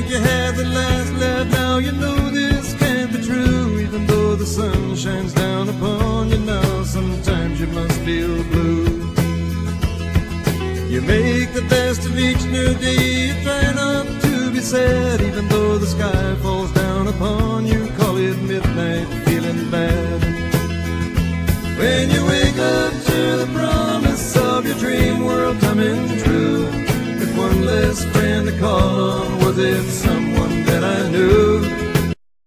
think you had the last laugh. Now you know this can't be true. Even though the sun shines down upon you now, sometimes you must feel blue. You make the best of each new day. You try not to be sad, even though the sky falls down upon you. Call it midnight, feeling bad. When you wake up to the promise of your dream world coming true, with one less friend to call on, was it someone